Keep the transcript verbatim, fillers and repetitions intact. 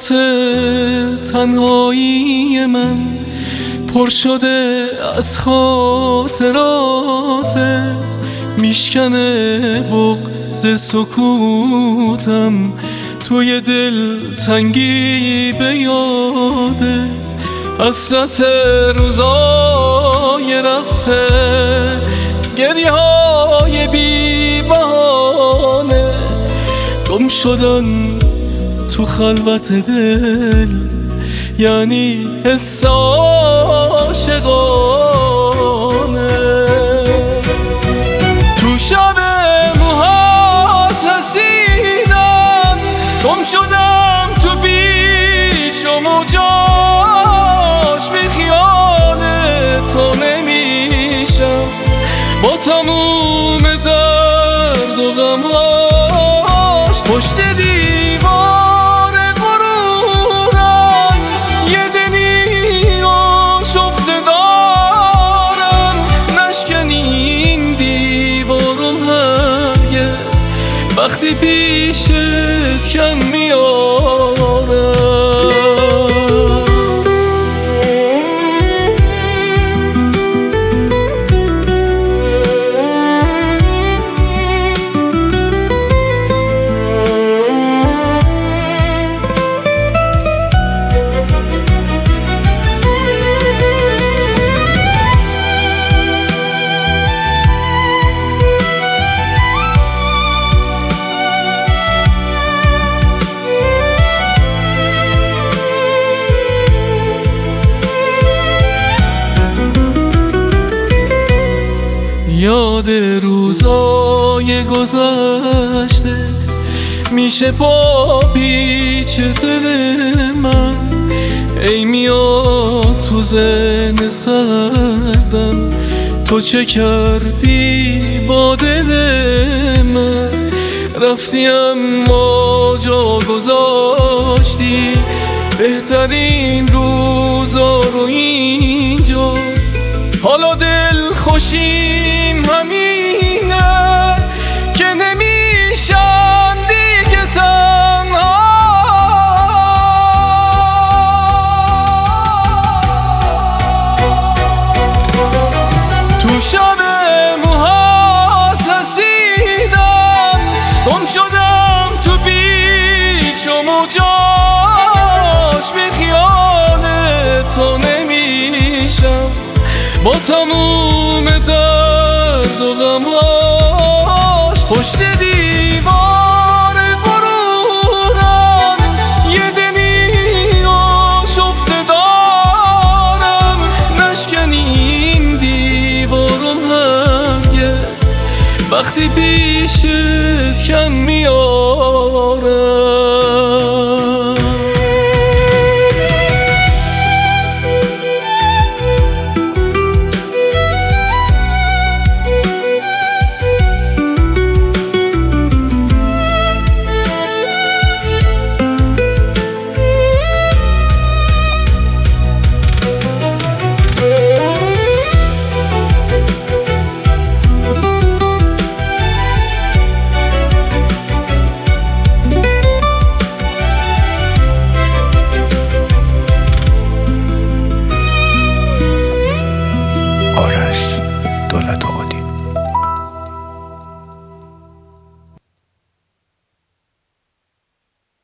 خاطرات تنهایی من پر شده از خاطراتت، میشکنه بغض سکوتم توی دل تنگی به یادت. حسرت روزای رفته، گریه های بی بهانه، گم شدن تو خلوت دل، یعنی حس عاشقانه. تو شب موهات رسیدم، گم شدم تو پیچ و موجاش، بی خیال تو نمیشم با تموم درد و غمهاش. پشت دیوار غرورم یه دلی آشفته دارم، نشکنی این دیوارم هرگز وقتی پیشت کم میارم. یاد روزای گذشته میشه پا پیچ دل من، ای میاد تو ذهن سردم تو چه کردی با دل من. رفتی اما جا گذاشتی بهترین روزا رو اینجا، حالا دل خوشیم همینه که نمیشم دیگه تنها. تو شب موهات رسیدم، گم شدم تو پیچ و موجاش، بی خیال تو نمیشم با تموم درد و غمهاش. پشت دیوار غرورم یه دلی آشفته دارم، نشکنی این دیوارم هرگز وقتی پیشت کم میارم.